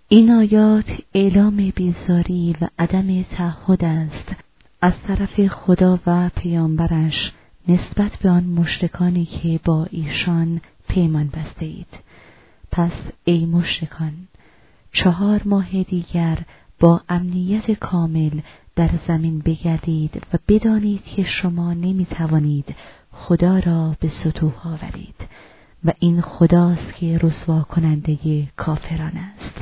این آیات اعلام بیزاری و عدم تعهد است از طرف خدا و پیامبرش نسبت به آن مشرکانی که با ایشان پیمان بسته اید. پس ای مشرکان، 4 ماه دیگر با امنیت کامل در زمین بگردید و بدانید که شما نمیتوانید خدا را به سطوح آورید و این خداست که رسوا کننده کافران است.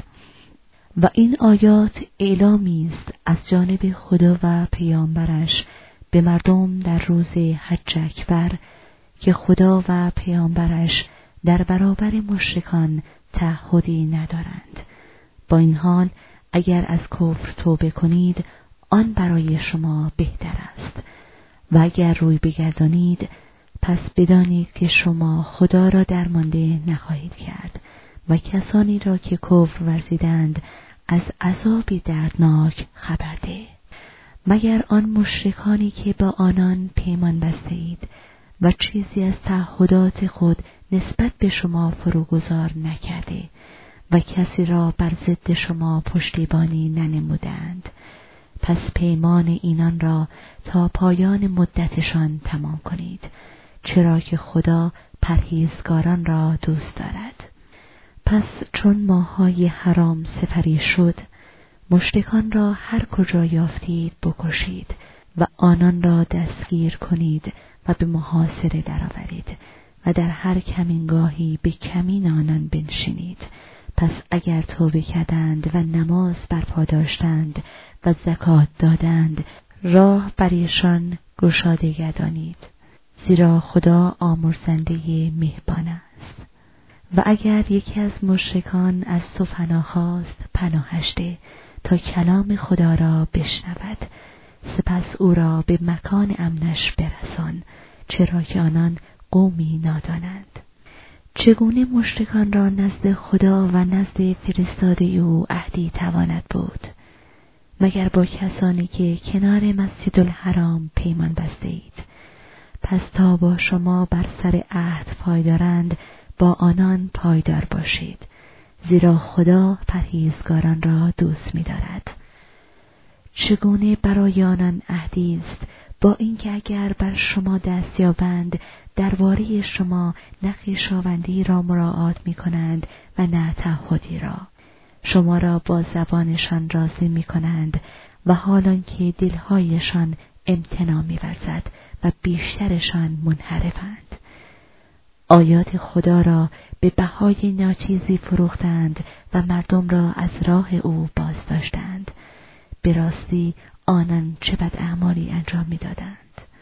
و این آیات اعلامی است از جانب خدا و پیامبرش به مردم در روز حج اکبر که خدا و پیامبرش در برابر مشرکان تعهدی ندارند. با این حال اگر از کفر توبه کنید آن برای شما بهتر است و اگر روی بگردانید پس بدانید که شما خدا را درمانده نخواهید کرد و کسانی را که کفر ورزیدند از عذابی دردناک خبر ده. مگر آن مشرکانی که با آنان پیمان بسته اید و چیزی از تعهدات خود نسبت به شما فروگذار نکرده و کسی را بر ضد شما پشتیبانی ننمودند. پس پیمان اینان را تا پایان مدتشان تمام کنید، چرا که خدا پرهیزگاران را دوست دارد. پس چون ماه‌های حرام سپری شد، مشرکان را هر کجا یافتید بکشید و آنان را دستگیر کنید و به محاصره درآورید و در هر کمینگاهی به کمین آنان بنشینید. پس اگر توبه کردند و نماز برپا داشتند و زکات دادند، راه بر ایشان گشاده گردانید، زیرا خدا آمرزنده مهربان است. و اگر یکی از مشرکان از تو پناه خواست، پناهش ده تا کلام خدا را بشنود، سپس او را به مکان امنش برسان، چرا که آنان قومی نادانند. چگونه مشرکان را نزد خدا و نزد فرستاده او عهدی تواند بود؟ مگر با کسانی که کنار مسجد الحرام پیمان بسته اید. پس تا با شما بر سر عهد پایدارند، با آنان پایدار باشید، زیرا خدا پرهیزگاران را دوست می‌دارد. چگونه برای آنان عهدی است با اینکه اگر بر شما دست یابند درباره شما نه خویشاوندی را مراعات می‌کنند و نه تعهدی را. شما را با زبانشان راضی می‌کنند و حالان که دلهایشان امتناع می‌ورزد و بیشترشان منحرفند. آیات خدا را به بهای ناچیزی فروختند و مردم را از راه او باز داشتند. به راستی آنان چه بد اعمالی انجام می‌دادند.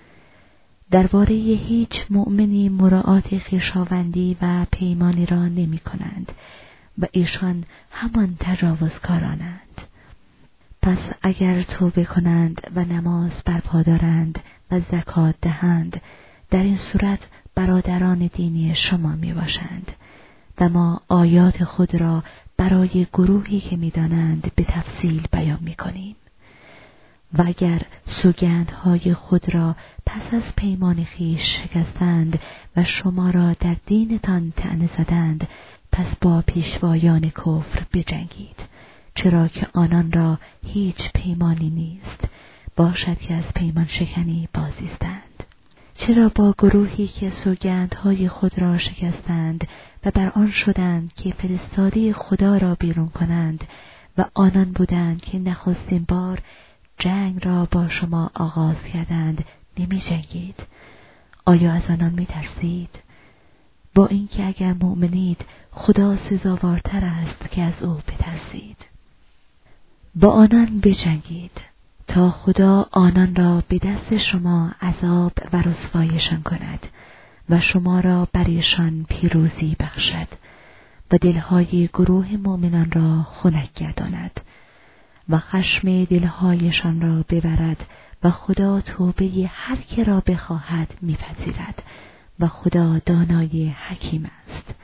درباره هیچ مؤمنی مراعات خویشاوندی و پیمانی را نمی‌کنند و ایشان همان تجاوزکارانند. پس اگر توبه کنند و نماز برپا دارند و زکات دهند، در این صورت برادران دینی شما می باشند و ما آیات خود را برای گروهی که می دانند به تفصیل بیان می کنیم. و اگر سوگندهای خود را پس از پیمان خویش شکستند و شما را در دینتان طعنه زدند، پس با پیشوایان کفر بجنگید، چرا که آنان را هیچ پیمانی نیست، باشد که از پیمان شکنی بازیستند. چرا با گروهی که سوگندهای خود را شکستند و بر آن شدند که فرستاده خدا را بیرون کنند و آنان بودند که نخستین بار جنگ را با شما آغاز کردند نمی جنگید؟ آیا از آنان می ترسید؟ با اینکه اگر مؤمنید خدا سزاوارتر است که از او بترسید. با آنان بجنگید تا خدا آنان را به دست شما عذاب و رسوایشان کند و شما را برایشان پیروزی بخشد و دلهای گروه مؤمنان را خنک گرداند و خشم دلهایشان را ببرد و خدا توبه هر که را بخواهد میپذیرد و خدا دانای حکیم است.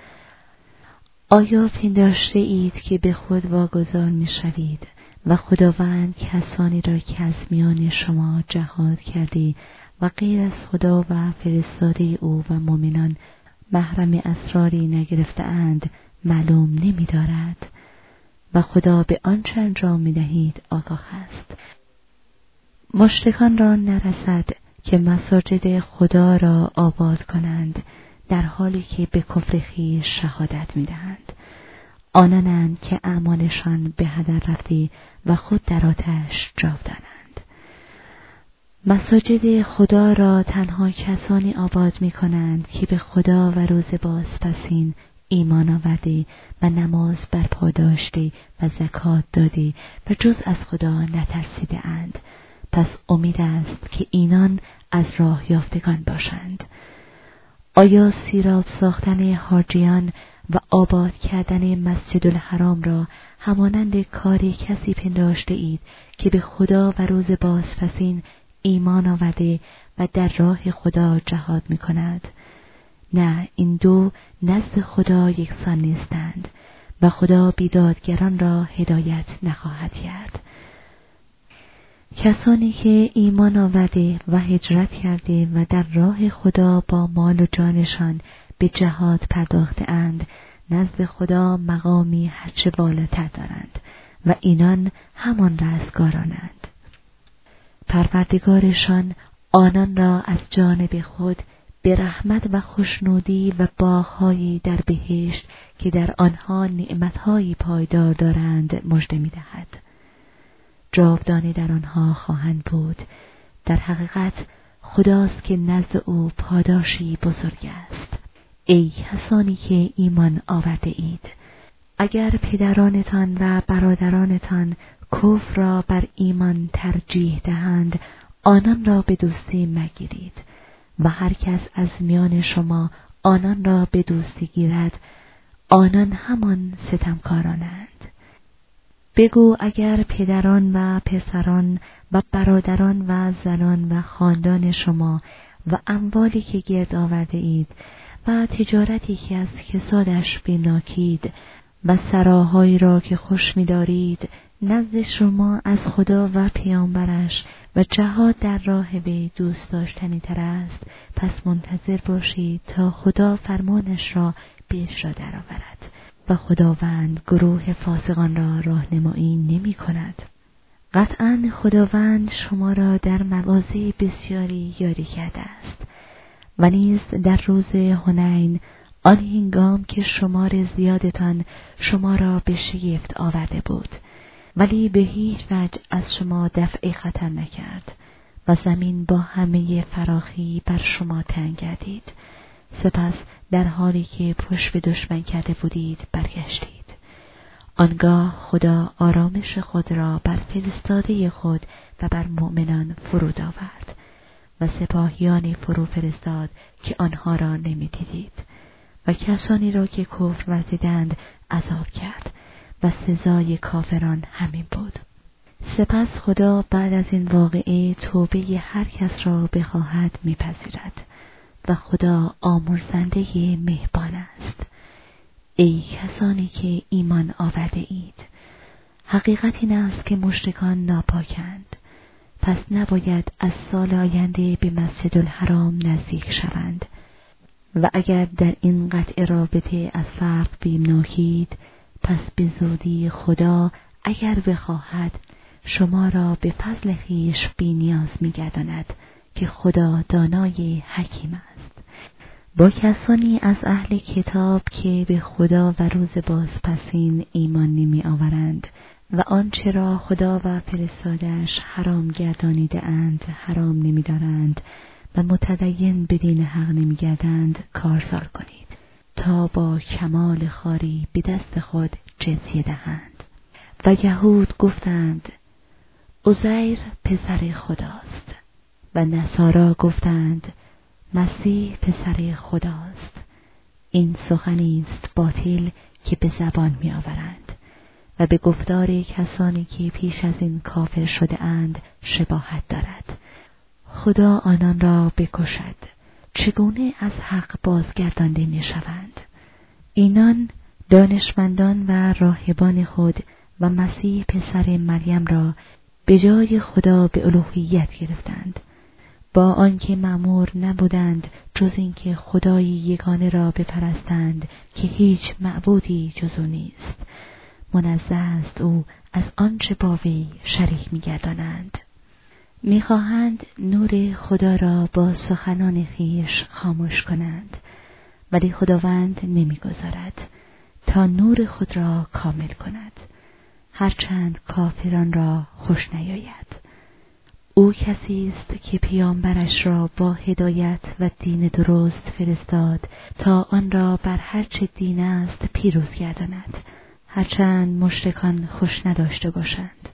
آیا پنداشته اید که به خود واگذار میشوید و خداوند کسانی را که از میان شما جهاد کرده و غیر از خدا و فرستاده او و مؤمنان محرم اسراری نگرفته اند معلوم نمی دارد؟ و خدا به آنچه انجام می‌دهید آگاه است. مشرکان را نرسد که مساجد خدا را آباد کنند در حالی که به کفر خویش شهادت می‌دهند. آنانند که اعمالشان به هدر رفته و خود در آتش جاودانند. مساجد خدا را تنها کسانی آباد می‌کنند که به خدا و روز بازپسین ایمان آورده و نماز برپا داشته و زکات داده و جز از خدا نترسیده اند. پس امید است که اینان از راه یافتگان باشند. آیا سیراب ساختن حاجیان و آباد کردن مسجد الحرام را همانند کاری کسی پنداشته اید که به خدا و روز بازپسین ایمان آورده و در راه خدا جهاد می کند؟ نه، این دو نزد خدا یکسان نیستند و خدا بیدادگران را هدایت نخواهد کرد. کسانی که ایمان آورده و هجرت کرده و در راه خدا با مال و جانشان به جهاد پرداخته اند، نزد خدا مقامی هرچه بالاتر دارند و اینان همان رستگارانند. پروردگارشان آنان را از جانب خود به رحمت و خوشنودی و باغ‌هایی در بهشت که در آنها نعمت‌هایی پایدار دارند مژده می‌دهد. جاودانه در آنها خواهند بود. در حقیقت خداست که نزد او پاداشی بزرگ است. ای کسانی که ایمان آورده اید، اگر پدرانتان و برادرانتان کفر را بر ایمان ترجیح دهند، آنان را به دوستی مگیرید و هر کس از میان شما آنان را به دوستی گیرد، آنان همان ستمکارانند. بگو اگر پدران و پسران و برادران و زنان و خاندان شما و اموالی که گرد آورده اید و تجارتی که از کسادش بیمناکید و سراهایی را که خوش می‌دارید نزد شما از خدا و پیامبرش و جهاد در راه وی دوست داشتنی تر است، پس منتظر باشید تا خدا فرمانش را به اجرا درآورد و خداوند گروه فاسقان را راهنمایی نمی کند. قطعاً خداوند شما را در مواضع بسیاری یاری کرده است و نیز در روز حنین، آن هنگام که شمار زیادتان شما را به شگفت آورده بود، ولی به هیچ وجه از شما دفع خطر نکرد و زمین با همه فراخی بر شما تنگ گردید. سپس در حالی که پشت به دشمن کرده بودید برگشتید. آنگاه خدا آرامش خود را بر فرستاده خود و بر مؤمنان فرود آورد و سپاهیانی فرو فرستاد که آنها را نمی دیدید و کسانی را که کفر ورزیدند عذاب کرد و سزای کافران همین بود. سپس خدا بعد از این واقعه توبه هر کس را بخواهد میپذیرد و خدا آمرزنده مهربان است. ای کسانی که ایمان آورده اید، حقیقت این است که مشرکان ناپاکند، پس نباید از سال آینده به مسجد الحرام نزدیک شوند و اگر در این قطع رابطه از فرق بیمناکید، پس به زودی خدا اگر بخواهد شما را به فضل خویش بی نیاز می‌گرداند که خدا دانای حکیم است. با کسانی از اهل کتاب که به خدا و روز بازپسین ایمان نمی آورند و آنچه را خدا و فرستاده‌اش حرام گردانیده اند حرام نمی دارند و متدین به دین حق نمی گردند کارزار کنید تا با کمال خواری به دست خود جزیه دهند. و یهود گفتند عزیر پسر خداست و نصارا گفتند مسیح پسر خداست. این سخنی است باطل که به زبان می آورند و به گفتار کسانی که پیش از این کافر شده اند شباهت دارد. خدا آنان را بکشد. چگونه از حق بازگردانده می شوند؟ اینان دانشمندان و راهبان خود و مسیح پسر مریم را به جای خدا به الوهیت گرفتند، با آنکه مأمور نبودند جز اینکه خدایی یگانه را بپرستند که هیچ معبودی جز او نیست. منزه است او از آنچه با وی شریک می‌گردانند. می‌خواهند نور خدا را با سخنان خویش خاموش کنند، ولی خداوند نمی‌گذارد تا نور خود را کامل کند، هرچند کافران را خوش نیاید. او کسی است که پیامبرش را با هدایت و دین درست فرستاد تا آن را بر هر چه دین است پیروز گرداند، هرچند مشرکان خوش نداشته باشند.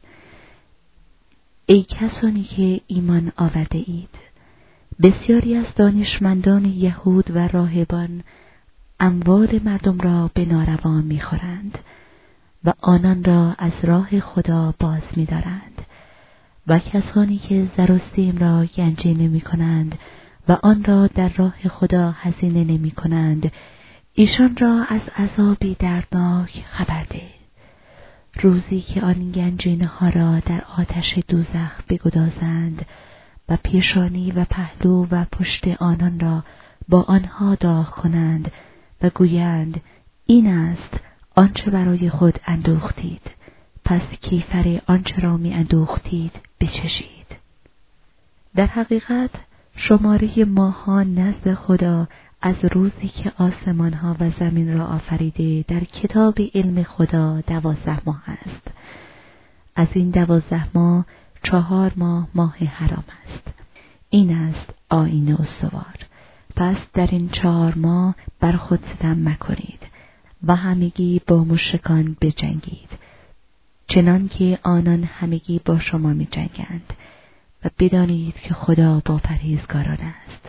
ای کسانی که ایمان آورده اید، بسیاری از دانشمندان یهود و راهبان اموال مردم را به ناروا می‌خورند و آنان را از راه خدا باز می‌دارند، و کسانی که زر و سیم را گنجینه می‌کنند و آن را در راه خدا هزینه نمی‌کنند، ایشان را از عذابی دردناک خبر ده. روزی که آن گنجینه ها را در آتش دوزخ بگدازند و پیشانی و پهلو و پشت آنان را با آنها داغ کنند و گویند این است آنچه برای خود اندوختید، پس کیفر آنچه را می اندوختید بچشید. در حقیقت شماره ماه‌ها نزد خدا از روزی که آسمان‌ها و زمین را آفریده در کتاب علم خدا 12 ماه است. از این 12 ماه 4 ماه ماه حرام است. این است آیین استوار. پس در این 4 ماه بر خود ستم مکنید و همگی با مشرکان بجنگید، چنان که آنان همگی با شما می جنگند، و بدانید که خدا با پرهیزگاران است.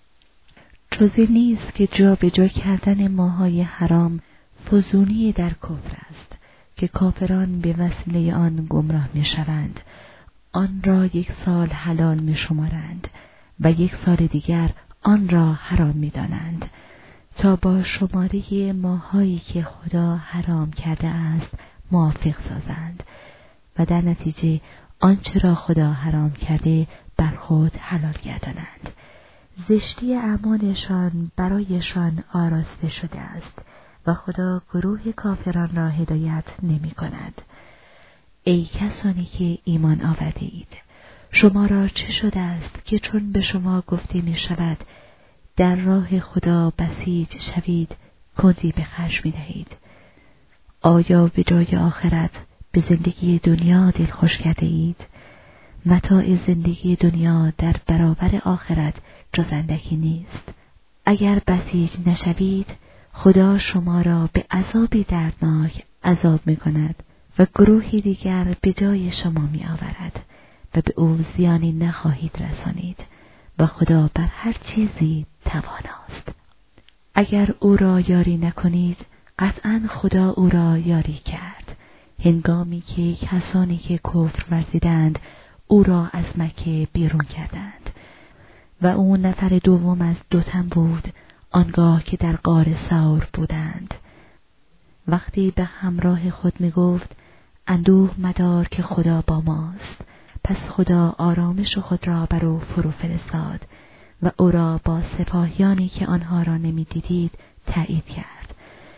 جز این نیست که جا به جا کردن ماهای حرام فزونی در کفر است که کافران به وسیله آن گمراه می شوند، آن را 1 سال حلال می شمارند و 1 سال دیگر آن را حرام می دانند تا با شماره ماهایی که خدا حرام کرده است موافق سازند و در نتیجه آنچه را خدا حرام کرده بر خود حلال گردانند. زشتی اعمالشان برایشان آراسته شده است و خدا گروه کافران را هدایت نمی کند. ای کسانی که ایمان آورده اید، شما را چه شده است که چون به شما گفته می شود در راه خدا بسیج شوید کندی به خرج می دهید؟ آیا به جای آخرت به زندگی دنیا دل خوش کرده اید؟ متاع زندگی دنیا در برابر آخرت جز اندکی نیست. اگر بسیج نشوید خدا شما را به عذابی دردناک عذاب می کند و گروهی دیگر به جای شما می آورد و به او زیانی نخواهید رسانید و خدا بر هر چیزی تواناست. اگر او را یاری نکنید قطعاً خدا او را یاری کرد، هنگامی که کسانی که کفر ورزیدند او را از مکه بیرون کردند و او نفر دوم از 2 تن بود آنگاه که در غار ثور بودند. وقتی به همراه می گفت اندوه مدار که خدا با ماست، پس خدا آرامش خود را بر او فرو فرستاد و او را با سپاهیانی که آنها را نمی دیدید تأیید کرد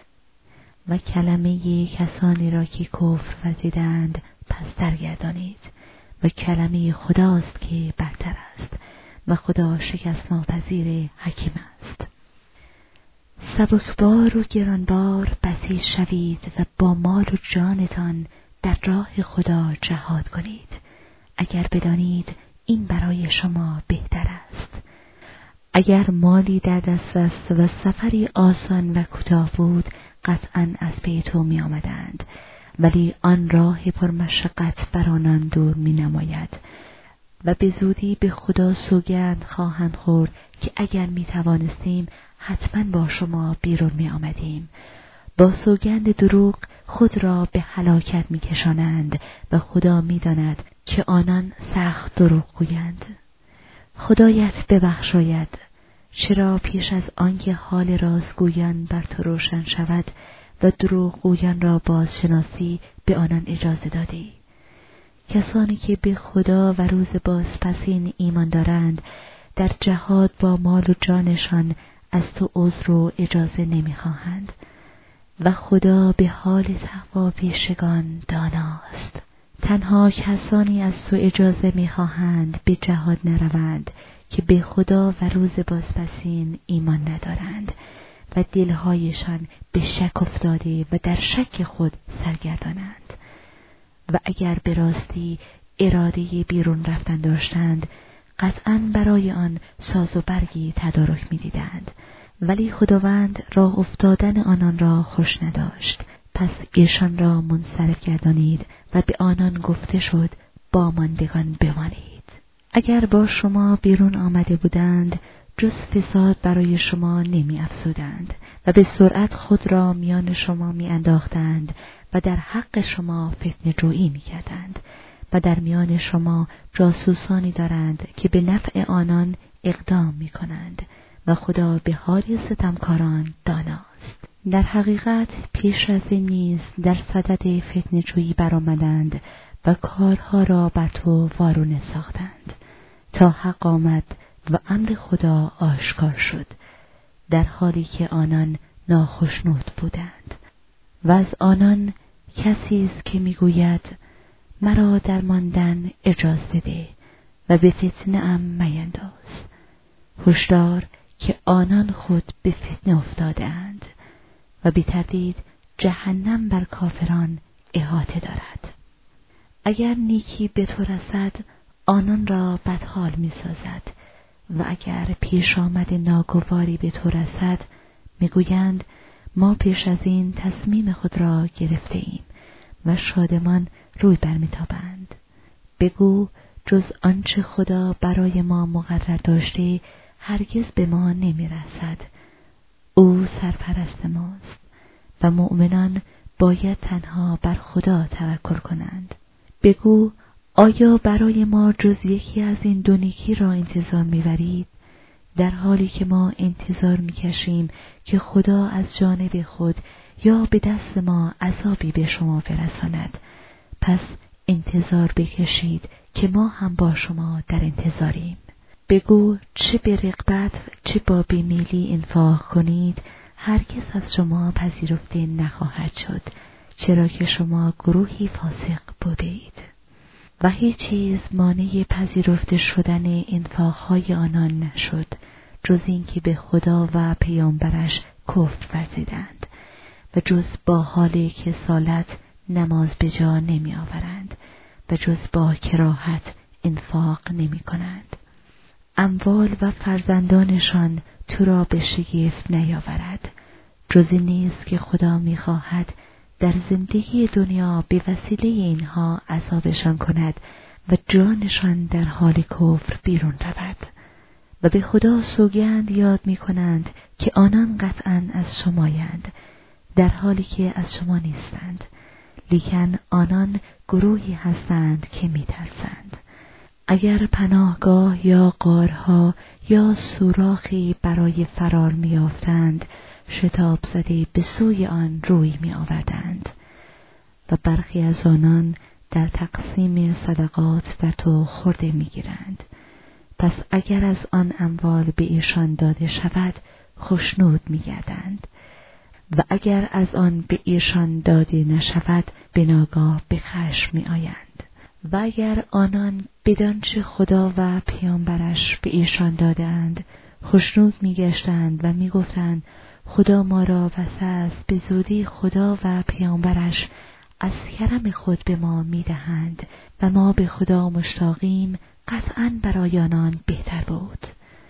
و کلمه کسانی را که کفر ورزیدند پس درگردانید و کلمه خداست که برتر است و خدا شکست ناپذیر حکیم است. سبکبار و گرانبار بسیج شوید و با مال و جانتان در راه خدا جهاد کنید، اگر بدانید این برای شما بهتر است. اگر مالی در دست است و سفری آسان و کوتاه بود قطعاً از پی تو می آمدند، ولی آن راه پرمشقت بر آنان دور می نماید و به زودی به خدا سوگند خواهند خورد که اگر می توانستیم حتما با شما بیرون می آمدیم. با سوگند دروغ خود را به هلاکت می کشانند و خدا می داند که آنان سخت دروغ گویند. خدایت ببخشاید، چرا پیش از آنکه حال رازگویان بر تو روشن شود و دروغگویان را بازشناسی به آنان اجازه دادی؟ کسانی که به خدا و روز بازپسین ایمان دارند در جهاد با مال و جانشان از تو عذر و اجازه نمیخواهند، و خدا به حال تقوا پیشگان داناست. تنها کسانی از تو اجازه می‌خواهند به جهاد نروند که به خدا و روز بازپسین ایمان ندارند و دلهایشان به شک افتاده و در شک خود سرگردانند. و اگر به راستی اراده بیرون رفتن داشتند، قطعاً برای آن ساز و برگی تدارک می‌دیدند، ولی خداوند راه افتادن آنان را خوش نداشت. پس ایشان را منصرف گردانید و به آنان گفته شد با ماندگان بمانید. اگر با شما بیرون آمده بودند، جز فساد برای شما نمی افزودند و به سرعت خود را میان شما می انداختند و در حق شما فتنه جویی می کردند و در میان شما جاسوسانی دارند که به نفع آنان اقدام می کنند و خدا به حال ستمکاران داناست. در حقیقت پیش از این نیز در صدد فتنه جویی برآمدند و کارها را بر تو وارونه ساختند تا حق آمد و امر خدا آشکار شد، در حالی که آنان ناخشنود بودند. و از آنان کسی است که میگوید مرا در ماندن اجازه ده و به فتنه ام مینداز. هشدار که آنان خود به فتنه افتاده‌اند و بی تردید جهنم بر کافران احاطه دارد. اگر نیکی به تو رسد، آنان را بدحال می سازد و اگر پیش آمد ناگواری به تو رسد، می گویند ما پیش از این تصمیم خود را گرفته ایم و شادمان روی برمیتابند. بگو جز آنچه خدا برای ما مقرر داشته هرگز به ما نمی رسد. او سرپرست ماست و مؤمنان باید تنها بر خدا توکل کنند. بگو آیا برای ما جز یکی از این دو نیکی را انتظار می‌برید؟ در حالی که ما انتظار می‌کشیم که خدا از جانب خود یا به دست ما عذابی به شما برساند. پس انتظار بکشید که ما هم با شما در انتظاریم. بگو چه به رغبت چه با بیمیلی انفاق کنید، هرگز از شما پذیرفته نخواهد شد، چرا که شما گروهی فاسق بودید. و هیچ چیز مانع پذیرفته شدن انفاقهای آنان نشد جز اینکه به خدا و پیامبرش کفر ورزیدند و جز با حال کسالت نماز به جا نمی آورند و جز با کراهت انفاق نمی کنند. اموال و فرزندانشان تو را به شگفت نیاورد، جز این نیست که خدا می خواهد در زندگی دنیا به وسیله اینها عذابشان کند و جانشان در حال کفر بیرون رود. و به خدا سوگند یاد می کنند که آنان قطعاً از شمایند، در حالی که از شما نیستند، لیکن آنان گروهی هستند که می ترسند. اگر پناهگاه یا غارها یا سوراخی برای فرار می یافتند، شتاب زده به سوی آن روی می آوردند. و برخی از آنان در تقسیم صدقات بر تو خورده می گیرند. پس اگر از آن اموال به ایشان داده شود خوشنود می گردند و اگر از آن به ایشان داده نشود به ناگاه به خشم می آیند. و اگر آنان بدانچه خدا و پیامبرش به ایشان دادند خوشنود می گشتند و می گفتند خدا ما را وسع است، به زودی خدا و پیامبرش از کرم خود به ما می دهند و ما به خدا مشتاقیم، قطعاً برای آنان بهتر بود.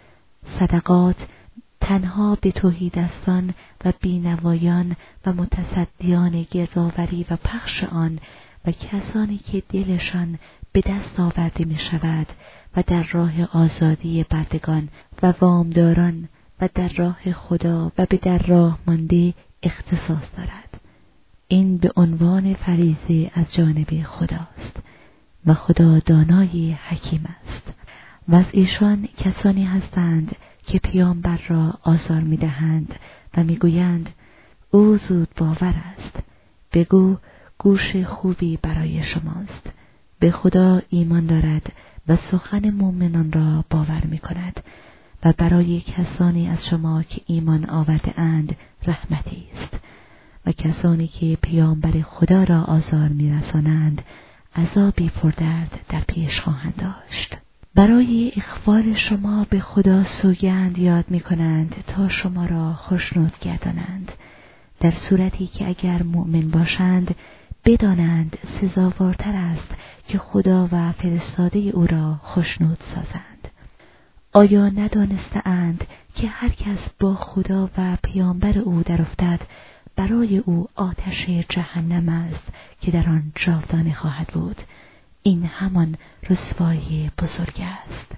صدقات تنها به توحیدستان و بینوایان و متصدیان گردآوری و پخش آن و کسانی که دلشان به دست آورده می شود و در راه آزادی بردگان و وامداران و در راه خدا و به در راه مانده اختصاص دارد. این به عنوان فریضه از جانب خداست و خدا دانای حکیم است. و از ایشان کسانی هستند که پیامبر را آزار می دهند و می گویند او زود باور است. بگو گوش خوبی برای شماست. به خدا ایمان دارد و سخن مؤمنان را باور می کند و برای کسانی از شما که ایمان آورده اند رحمتی است و کسانی که پیامبر خدا را آزار می‌رسانند عذابی پردرد در پیش خواهند داشت. برای اخبار شما به خدا سوگند یاد می‌کنند تا شما را خوشنود گردانند، در صورتی که اگر مؤمن باشند بدانند سزاوارتر است که خدا و فرستاده او را خوشنود سازند. آیا ندانسته‌اند که هر کس با خدا و پیامبر او در افتد برای او آتش جهنم است که در آن جاودانه خواهد بود؟ این همان رسوایی بزرگ است.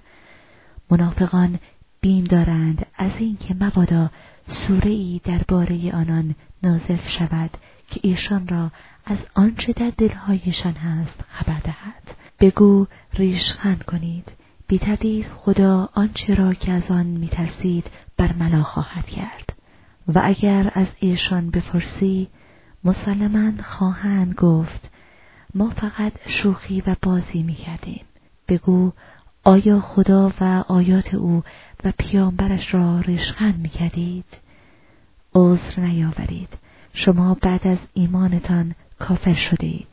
منافقان بیم دارند از اینکه مبادا سوره‌ای درباره آنان نازل شود که ایشان را از آنچه در دلهایشان هست خبر دهد. بگو ریشخند کنید، بی تردید خدا آنچه را که از آن می‌ترسید برملا خواهد کرد. و اگر از ایشان بپرسی مسلماً خواهند گفت ما فقط شوخی و بازی می‌کردیم. بگو آیا خدا و آیات او و پیامبرش را ریشخند می‌کردید؟ عذر نیاورید، شما بعد از ایمانتان کافر شدید.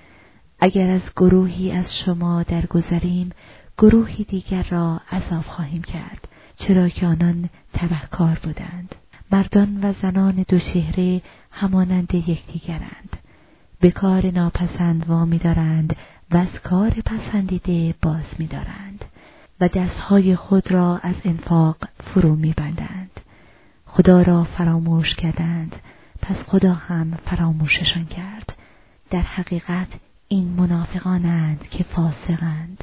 اگر از گروهی از شما درگذریم گروهی دیگر را عذاب خواهیم کرد، چرا که آنان تبهکار بودند. مردان و زنان دو چهره همانند یکدیگرند، به کار ناپسند وامی دارند و از کار پسندیده باز می دارند و دستهای خود را از انفاق فرو می بندند. خدا را فراموش کردند، پس خدا هم فراموششان کرد. در حقیقت این منافقانند که فاسقند.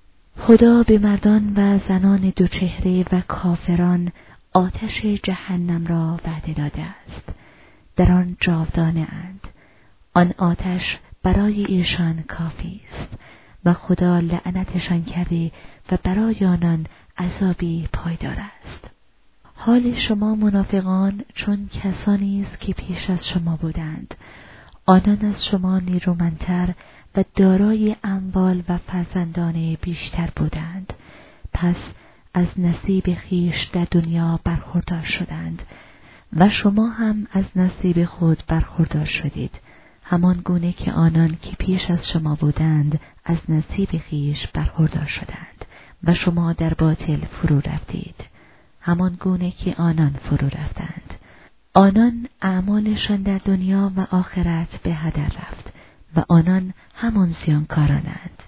خدا به مردان و زنان دو چهره و کافران آتش جهنم را وعده داده است، در آن جاودانه اند. آن آتش برای ایشان کافی است و خدا لعنتشان کرده و برای آنان عذابی پایدار است. حال شما منافقان چون کسانی است که پیش از شما بودند. آنان از شما نیرومندتر و دارای اموال و فرزندان بیشتر بودند، پس از نصیب خیش در دنیا برخوردار شدند و شما هم از نصیب خود برخوردار شدید، همان گونه که آنان که پیش از شما بودند از نصیب خیش برخوردار شدند و شما در باطل فرو رفتید، همان گونه که آنان فرو رفتند. آنان اعمالشان در دنیا و آخرت به هدر رفت و آنان همان زیانکارانند.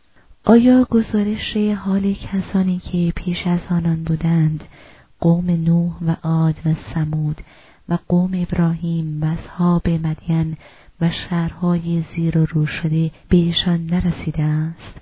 آیا گزارش حال کسانی که پیش از آنان بودند، قوم نوح و عاد و ثمود و قوم ابراهیم و اصحاب مدین و شهرهای زیر و رو شده به ایشان نرسیده است؟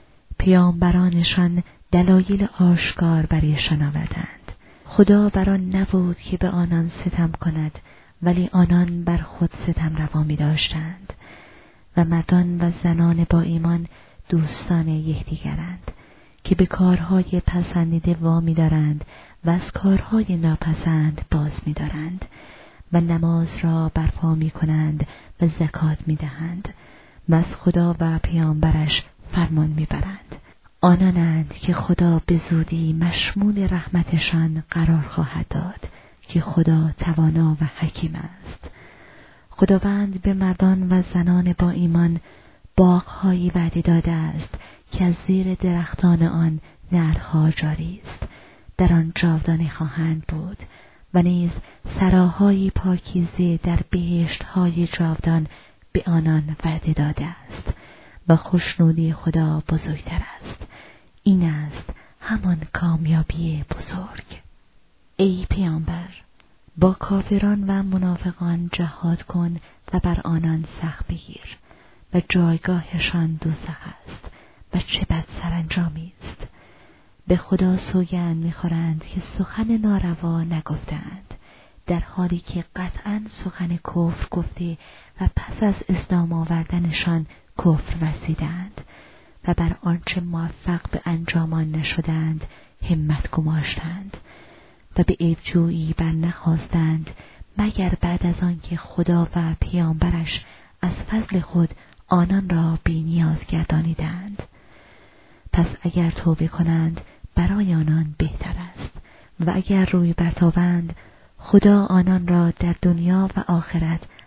پیامبرانشان دلایل آشکار بر ایشان آوردند. خدا بر آن نبود که به آنان ستم کند، ولی آنان بر خود ستم روا می داشتند. و مردان و زنان با ایمان دوستان یکدیگرند که به کارهای پسندیده وامی دارند و از کارهای ناپسند باز می دارند و نماز را برپا می کنند و زکات می دهند و از خدا و پیامبرش فرمان می برند. آنانند که خدا به زودی مشمول رحمتشان قرار خواهد داد که خدا توانا و حکیم است. خداوند به مردان و زنان با ایمان باغ‌هایی وعده داده است که از زیر درختان آن نهرها جاری است، در آن جاودانه خواهند بود و نیز سراهای پاکیزه در بهشت‌های جاودان به آنان وعده داده است و خوشنودی خدا بزرگتر است. این است همان کامیابی بزرگ. ای پیامبر، با کافران و منافقان جهاد کن و بر آنان سخت بگیر و جایگاهشان دوزخ است و چه بد سرانجامی است. به خدا سوگند می‌خورند که سخن ناروا نگفتند، در حالی که قطعاً سخن کفر گفته و پس از اسلام آوردنشان کفر ورزیدند و بر آنچه موفق به انجام آن نشدند همت گماشتند و به عیبجویی بر نخواستند مگر بعد از آنکه خدا و پیامبرش از فضل خود آنان را بی‌نیاز گردانیدند. پس اگر توبه کنند برای آنان بهتر است و اگر روی برتابند خدا آنان را در دنیا و آخرت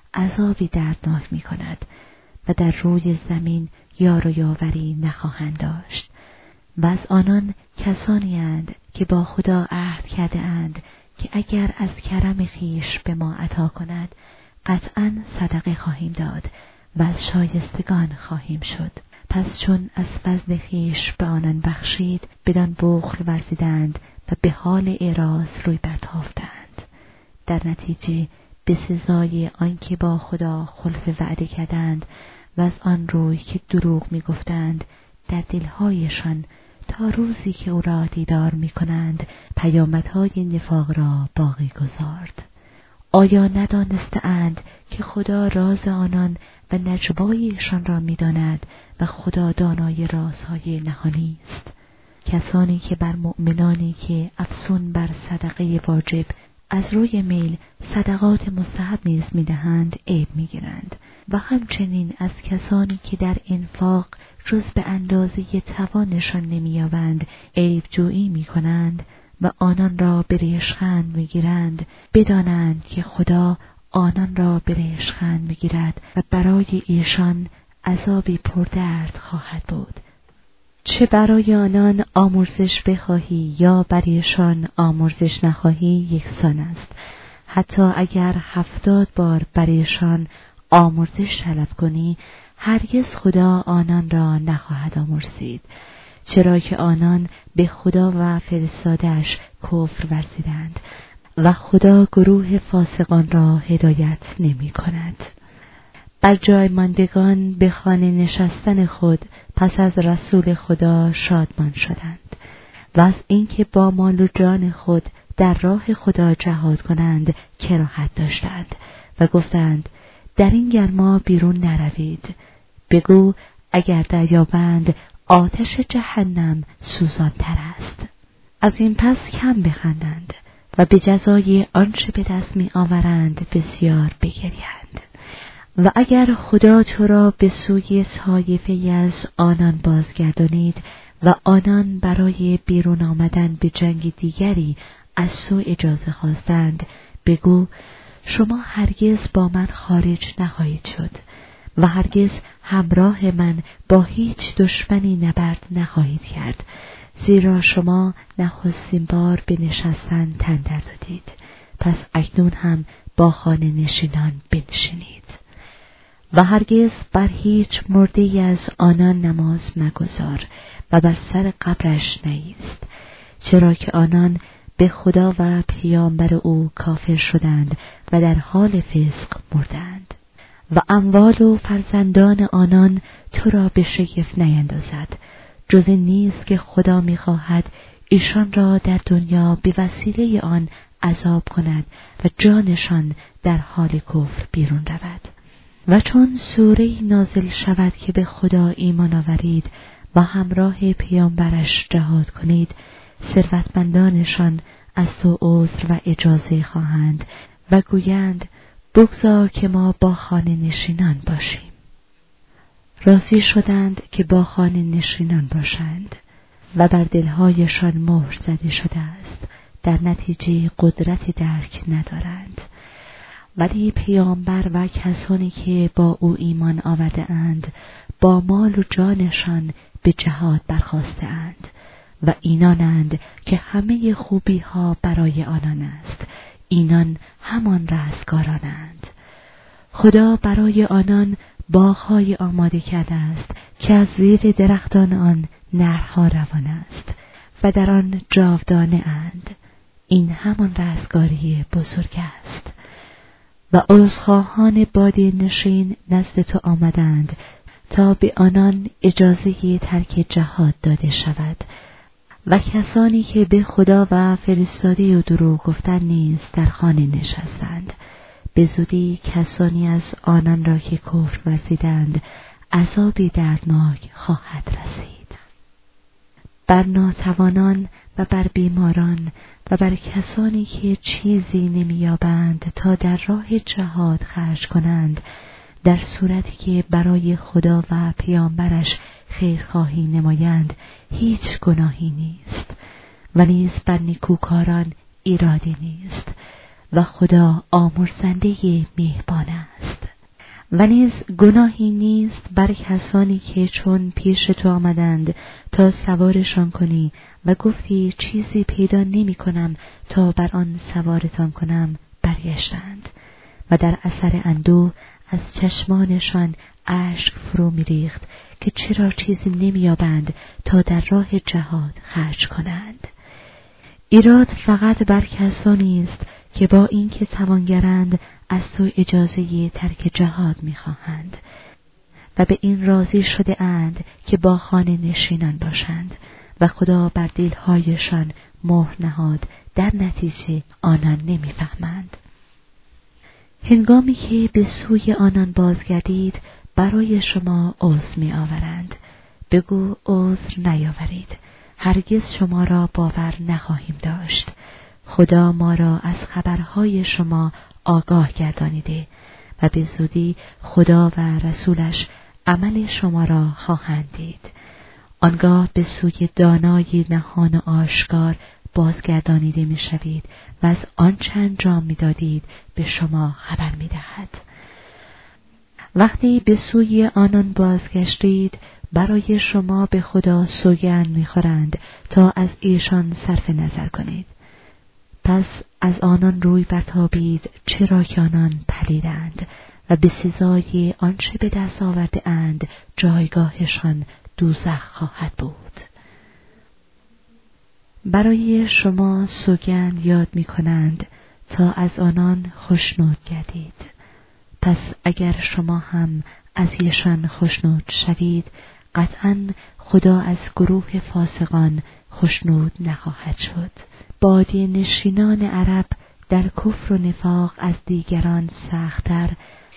عذابی دردناک می کند و در روی زمین یار و یاوری نخواهند داشت. و از آنان کسانی اند که با خدا عهد کرده اند که اگر از کرم خویش به ما عطا کند قطعاً صدقه خواهیم داد و از شایستگان خواهیم شد. پس چون از فضل خویش به آنان بخشید بدان بخل ورزیدند و به حال اعراض روی برتافتند. در نتیجه به سزای آنکه با خدا خلف وعده کردند و از آن روی که دروغ می گفتند در دلهایشان تا روزی که او را دیدار می کنند پیامدهای نفاق را باقی گذارد. آیا ندانستند که خدا راز آنان و نجوایشان را می داند و خدا دانای رازهای نهانی است؟ کسانی که بر مؤمنانی که افسون بر صدقه واجب از روی میل صدقات مستحب نیز می دهند عیب می گیرند و همچنین از کسانی که در انفاق جز به اندازه توانشان نمی یابند عیب جویی می کنند و آنان را به ریشخند می گیرند. بدانند که خدا آنان را به ریشخند می گیرد و برای ایشان عذابی پردرد خواهد بود. چه برای آنان آمرزش بخواهی یا برایشان آمرزش نخواهی یکسان است. حتی اگر 70 بار برایشان آمرزش طلب کنی هرگز خدا آنان را نخواهد آمرزید، چرا که آنان به خدا و فرستاده‌اش کفر ورزیدند و خدا گروه فاسقان را هدایت نمی کند. بر جای ماندگان به خانه نشستن خود پس از رسول خدا شادمان شدند و از اینکه با مال و جان خود در راه خدا جهاد کنند کراهت داشتند و گفتند در این گرما بیرون نروید. بگو اگر دریابند آتش جهنم سوزان‌تر است. از این پس کم بخندند و به جزای آنچه به دست می آورند بسیار بگریند. و اگر خدا تو را به سوی طایفه‌ای از آنان بازگردانید و آنان برای بیرون آمدن به جنگ دیگری از تو اجازه خواستند بگو شما هرگز با من خارج نخواهید شد و هرگز همراه من با هیچ دشمنی نبرد نخواهید کرد، زیرا شما نخستین بار به نشستن تن در دادید. پس اکنون هم با خانه نشینان بنشینید و هرگز بر هیچ مرده‌ای از آنان نماز مگذار و بر سر قبرش نایست، چرا که آنان به خدا و پیامبر او کافر شدند و در حال فسق مردند. و اموال و فرزندان آنان تو را به شگفت نیندازد، جز این نیست که خدا می‌خواهد ایشان را در دنیا به وسیله آن عذاب کند و جانشان در حال کفر بیرون رود. و چون سوره‌ای نازل شود که به خدا ایمان آورید و همراه پیامبرش جهاد کنید، ثروتمندانشان از تو عذر و اجازه خواهند و گویند بگذار که ما با خانه نشینان باشیم. راضی شدند که با خانه نشینان باشند و بر دلهایشان مهر زده شده است، در نتیجه قدرت درک ندارند. ولی پیامبر و کسانی که با او ایمان آورده اند با مال و جانشان به جهاد برخاسته اند و اینانند که همه خوبی ها برای آنان است. اینان همان رستگارانند. خدا برای آنان باغ‌های آماده کرده است که از زیر درختان آن نهرها روان است و در آن جاودانه اند. این همان رستگاری بزرگ است. و عذرخواهان بادیه نشین نزد تو آمدند تا به آنان اجازه ترک جهاد داده شود و کسانی که به خدا و فرستاده و دروغ گفتند نیز در خانه نشستند. به زودی کسانی از آنان را که کفر ورزیدند عذابی دردناک خواهد رسید. بر ناتوانان و بر بیماران و بر کسانی که چیزی نمی‌یابند تا در راه جهاد خرج کنند، در صورتی که برای خدا و پیامبرش خیرخواهی نمایند هیچ گناهی نیست و نیز بر نیکوکاران ایرادی نیست و خدا آمرزنده مهربان است. و نیز گناهی نیست بر کسانی که چون پیش تو آمدند تا سوارشان کنی و گفتی چیزی پیدا نمی کنم تا بر آن سوارتان کنم، برگشتند و در اثر اندوه از چشمانشان اشک فرو می ریخت که چرا چیزی نمی‌یابند تا در راه جهاد خرج کنند. ایراد فقط بر کسانی است که با اینکه توانگرند از تو اجازه ترک جهاد می‌خواهند و به این راضی شده اند که با خانه نشینان باشند و خدا بر دل‌هایشان مهر نهاد، در نتیجه آنان نمی‌فهمند. هنگامی که به سوی آنان بازگردید برای شما عذر می‌آورند. بگو عذر نیاورید، هرگز شما را باور نخواهیم داشت. خدا ما را از خبرهای شما آگاه گردانیده و به زودی خدا و رسولش عمل شما را خواهند دید. آنگاه به سوی دانای نهان و آشکار بازگردانیده می شوید و از آنچه انجام می دادید به شما خبر می دهد. وقتی به سوی آنان بازگشتید برای شما به خدا سوگند می خورند تا از ایشان صرف نظر کنید. پس از آنان روی برتابید، چرا که آنان پلیدند و به سزای آنچه به دست آورده اند جایگاهشان دوزخ خواهد بود. برای شما سوگند یاد می کنند تا از آنان خشنود گردید. پس اگر شما هم از ایشان خشنود شوید، قطعاً خدا از گروه فاسقان خشنود نخواهد شد. بادیه نشینان عرب در کفر و نفاق از دیگران سخت‌تر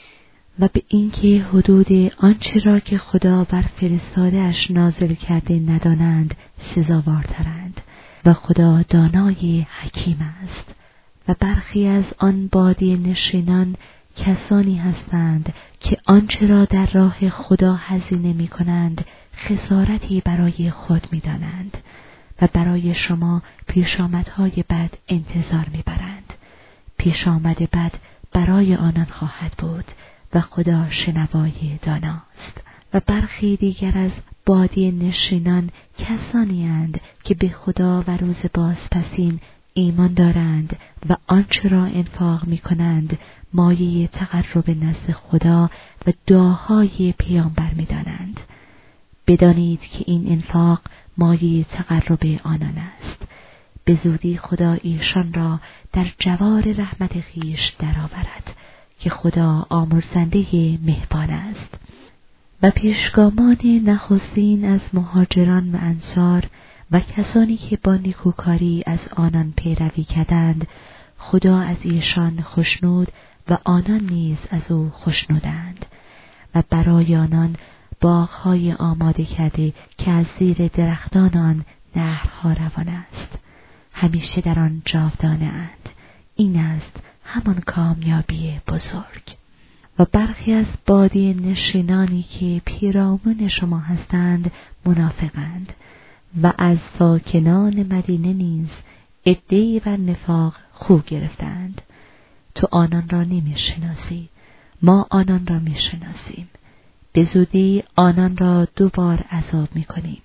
و به اینکه حدود آنچه را که خدا بر فرستاده‌اش نازل کرده ندانند سزاوارترند و خدا دانای حکیم است. و برخی از آن بادیه نشینان کسانی هستند که آنچه را در راه خدا هزینه می کنند خسارتی برای خود می دانند و برای شما پیشامدهای بد انتظار می برند. پیشامد بد برای آنان خواهد بود و خدا شنوای داناست. و برخی دیگر از بادیه نشینان کسانی اند که به خدا و روز بازپسین ایمان دارند و آنچه را انفاق می کنند مایه تقرب نزد خدا و دعاهای پیامبر می دانند. بدانید که این انفاق مایه تقرب آنان است. به زودی خدا ایشان را در جوار رحمت خویش درآورد که خدا آمرزنده مهربان است. و پیشگامان نخستین از مهاجران و انصار و کسانی که با نیکوکاری از آنان پیروی کردند، خدا از ایشان خشنود و آنان نیز از او خشنودند و برای آنان باغ‌های آماده کرده که از زیر درختان آن نهرها روان است، همیشه در آن جاودانه اند. این است همان کامیابی بزرگ. و برخی از بادیه نشینانی که پیرامون شما هستند منافقند و از ساکنان مدینه نیز عده‌ای بر نفاق خو گرفتند. تو آنان را نمی‌شناسی، ما آنان را می‌شناسیم. به زودی آنان را دوبار عذاب می‌کنیم،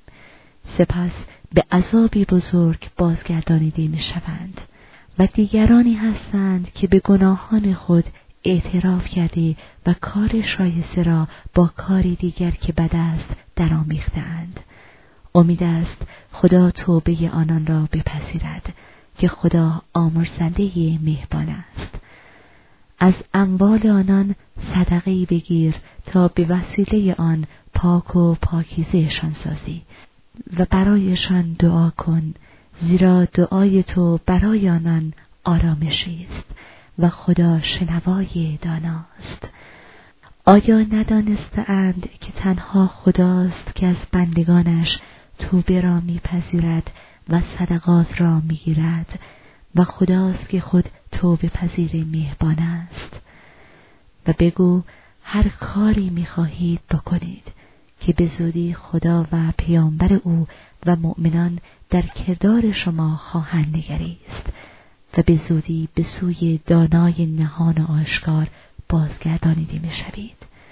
سپس به عذابی بزرگ بازگردانیده می‌شوند. و دیگرانی هستند که به گناهان خود اعتراف کرده و کار شایسته را با کاری دیگر که بد است درآمیخته‌اند. امید است خدا توبه آنان را بپذیرد که خدا آمرزنده مهربان است. از اموال آنان صدقه‌ای بگیر تا به وسیله آن پاک و پاکیزه‌شان سازی و برایشان دعا کن، زیرا دعای تو برای آنان آرامشی است و خدا شنوای داناست. آیا ندانسته‌اند که تنها خداست که از بندگانش توبه را میپذیرد و صدقات را میگیرد و خداست که خود توبه پذیر مهربان است. و بگو هر کاری میخواهید بکنید که به زودی خدا و پیامبر او و مؤمنان در کردار شما خواهند نگریست و به زودی به سوی دانای نهان و آشکار بازگردانیده میشوید.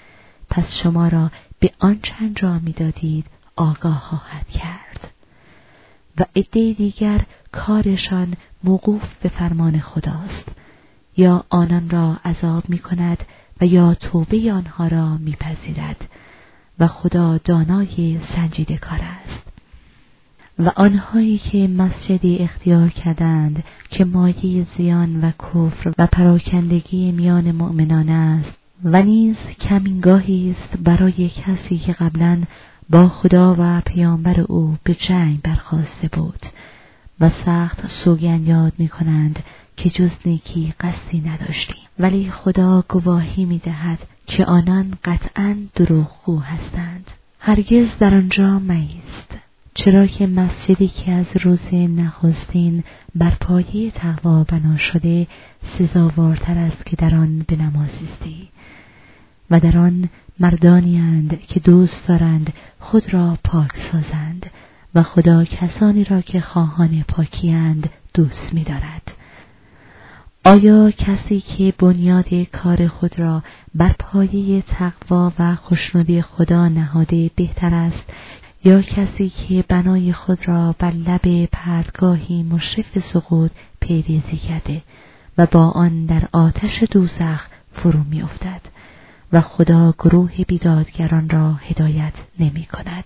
پس شما را به آنچه انجام می‌دادید آگاه خواهد کرد. و عده دیگر کارشان موقوف به فرمان خداست، یا آنان را عذاب می‌کند و یا توبه آنها را می‌پذیرد و خدا دانای سنجیده کار است. و آنهایی که مسجدی اختیار کردند که مایه زیان و کفر و پراکندگی میان مؤمنان است و نیز کمینگاهی است برای کسی که قبلاً با خدا و پیامبر او به جنگ برخاسته بود و سخت سوگند یاد می‌کنند که جز نیکی قصدی نداشتیم، ولی خدا گواهی می‌دهد که آنان قطعاً دروغگو هستند. هرگز در آنجا مایست، چرا که مسجدی که از روز نخستین بر پایه تقوا بنا شده سزاوارتر است که در آن به نماز ایستی و در آن مردانی اند که دوست دارند خود را پاک سازند و خدا کسانی را که خواهان پاکی اند دوست می دارد. آیا کسی که بنیاد کار خود را بر پایه تقوا و خشنودی خدا نهاده بهتر است یا کسی که بنای خود را بر لب پرتگاهی مشرف سقوط پیریزی کرده و با آن در آتش دوزخ فرو می افتد و خدا گروه بیدادگران را هدایت نمی کند؟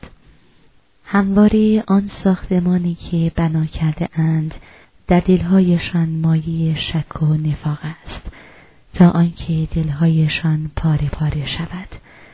همواره آن ساختمانی که بنا کرده اند در دلهایشان مایه شک و نفاق است تا آنکه دلهایشان پاره پاره شود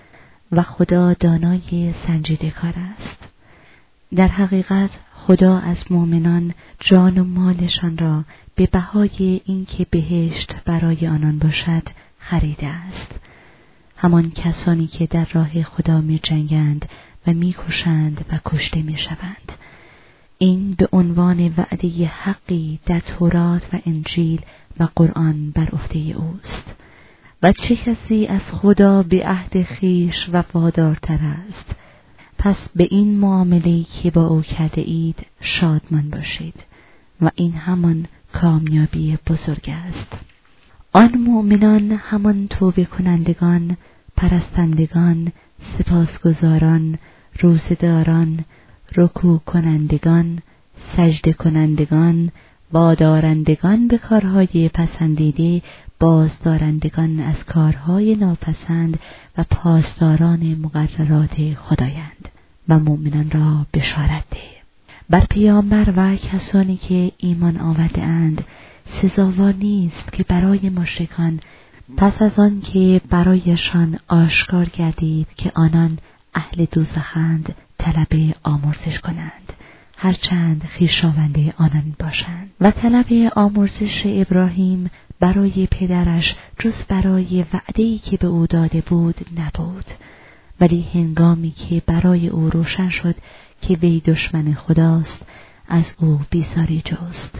و خدا دانای سنجیده کار است. در حقیقت خدا از مؤمنان جان و مالشان را به بهای اینکه بهشت برای آنان باشد خریده است. همان کسانی که در راه خدا می جنگند و می کشند و کشته می شوند. این به عنوان وعده حقی در تورات و انجیل و قرآن بر عهده اوست. و چه کسی از خدا به عهد خویش وفادارتر است؟ پس به این معامله‌ای که با او کرده اید شادمان باشید و این همان کامیابی بزرگ است. آن مؤمنان همان توبه کنندگان، پرستندگان، سپاسگزاران، روزه‌داران، رکوع کنندگان، سجده کنندگان، وادارندگان به کارهای پسندیده، بازدارندگان از کارهای ناپسند و پاسداران مقررات خدایند و مؤمنان را بشارت ده. بر پیامبر و کسانی که ایمان آورده اند سزاوار نیست که برای مشرکان پس از آن که برایشان آشکار گردید که آنان اهل دوزخند طلب آمرزش کنند، هرچند خویشاوند آنان باشند. و طلب آمرزش ابراهیم برای پدرش جز برای وعده‌ای که به او داده بود نبود، ولی هنگامی که برای او روشن شد که وی دشمن خداست از او بیزاری جست.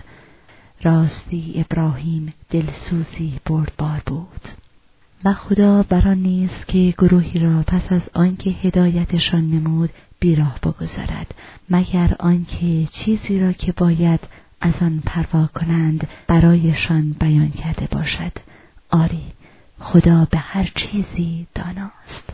راستی ابراهیم دلسوزی بردبار بود. و خدا بران نیست که گروهی را پس از آنکه هدایتشان نمود بیراه بگذارد، مگر آنکه چیزی را که باید از آن پروا کنند برایشان بیان کرده باشد. آری، خدا به هر چیزی داناست.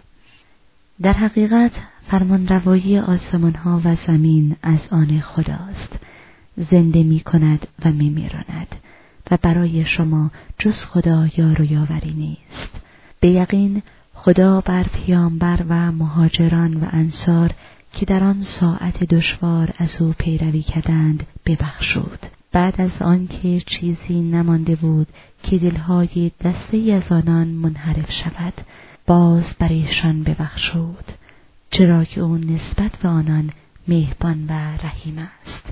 در حقیقت فرمانروایی آسمان ها و زمین از آن خداست. زنده می کند و می میراند و برای شما جز خدا یار و یاوری نیست. به یقین خدا بر پیامبر و مهاجران و انصار که در آن ساعت دشوار از او پیروی کردند ببخشود. بعد از آنکه چیزی نمانده بود که دلهای دسته از آنان منحرف شود، باز بر ایشان ببخشود، چرا که او نسبت به آنان مهربان و رحیم است.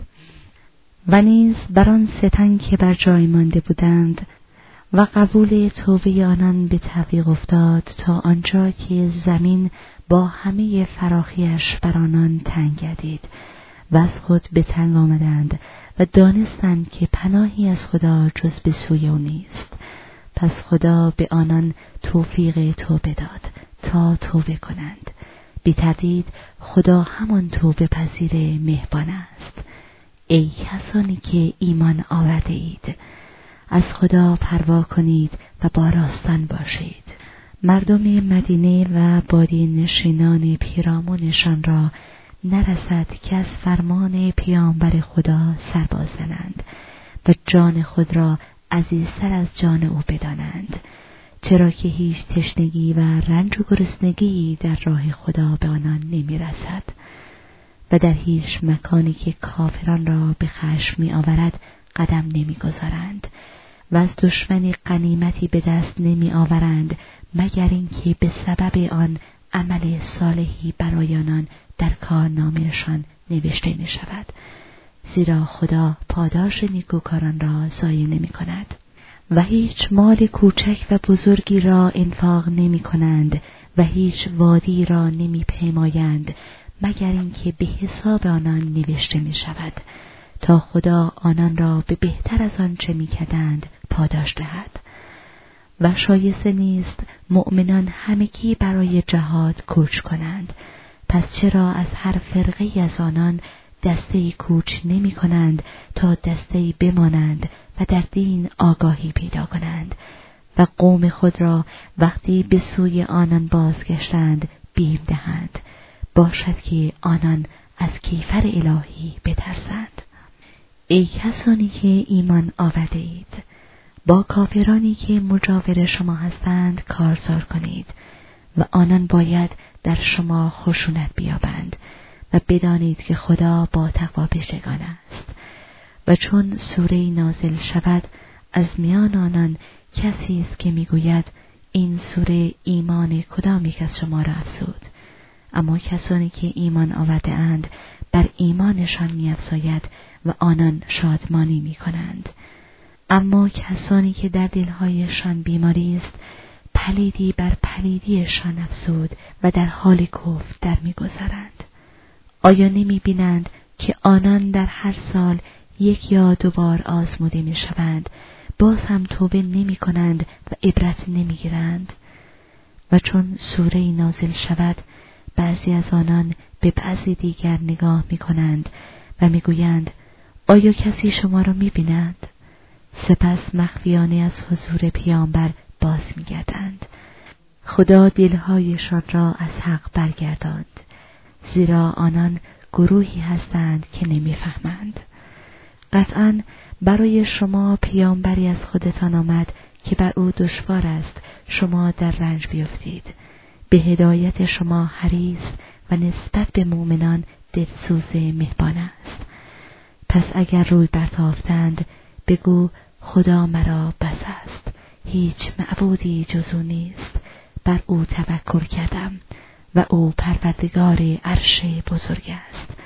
و نیز بر آن ستن که بر جای مانده بودند و قبول توبه آنان به تعویق افتاد تا آنجا که زمین با همه فراخیش بر آنان تنگ گردید و از خود به تنگ آمدند و دانستند که پناهی از خدا جز به سوی او نیست. پس خدا به آنان توفیق توبه داد تا توبه کنند. بی تردید خدا همان توبه پذیر مهربان است. ای کسانی که ایمان آورده اید، از خدا پروا کنید و با راستان باشید. مردم مدینه و بادی نشینان پیرامونشان را نرسد که از فرمان پیامبر خدا سر باززنند و جان خود را عزیزتر از جان او بدانند، چرا که هیچ تشنگی و رنج و گرسنگی در راه خدا به آنان نمی رسد و در هیچ مکانی که کافران را به خشم می آورد قدم نمی گذارند و از دشمنی غنیمتی به دست نمی آورند مگر اینکه به سبب آن عمل صالحی برای آنان در کارنامه‌شان نوشته می شود، زیرا خدا پاداش نیکوکاران را ضایع نمی کند. و هیچ مال کوچک و بزرگی را انفاق نمی کنند و هیچ وادی را نمی پیمایند مگر اینکه به حساب آنان نوشته می شود تا خدا آنان را به بهتر از آنچه می کردند پاداش دهد. و شایسته نیست مؤمنان همگی برای جهاد کوچ کنند، پس چرا از هر فرقه از آنان دسته‌ای کوچ نمی کنند تا دسته‌ای بمانند و در دین آگاهی پیدا کنند و قوم خود را وقتی به سوی آنان بازگشتند بیم دهند، باشد که آنان از کیفر الهی بترسند. ای کسانی که ایمان آورده اید، با کافرانی که مجاور شما هستند کارزار کنید و آنان باید در شما خشونت بیابند و بدانید که خدا با تقوا پیشگان است. و چون سوره نازل شود از میان آنان کسی است که میگوید این سوره ایمان کدام یک از شما را افزود، اما کسانی که ایمان آورده اند بر ایمانشان می‌افزاید و آنان شادمانی می‌کنند. اما کسانی که در دلهایشان بیماری است پلیدی بر پلیدیشان افزود و در حال کفر در می‌گذرند. آیا نمی‌بینند که آنان در هر سال یک یا دو بار آزموده می‌شوند، باز هم توبه نمی‌کنند و عبرت نمی‌گیرند؟ و چون سوره نازل شود بعضی از آنان به بعضی دیگر نگاه می‌کنند و می‌گویند آیا کسی شما را می‌بیند؟ سپس مخفیانه از حضور پیامبر باز می‌گردند. خدا دلهایشان را از حق برگرداند، زیرا آنان گروهی هستند که نمی‌فهمند. قطعاً برای شما پیامبری از خودتان آمد که بر او دشوار است شما در رنج بیفتید، به هدایت شما حریص و نسبت به مؤمنان دلسوز مهربان است. پس اگر روی برتافتند بگو خدا مرا بس است، هیچ معبودی جز او نیست، بر او توکل کردم و او پروردگار عرش بزرگ است.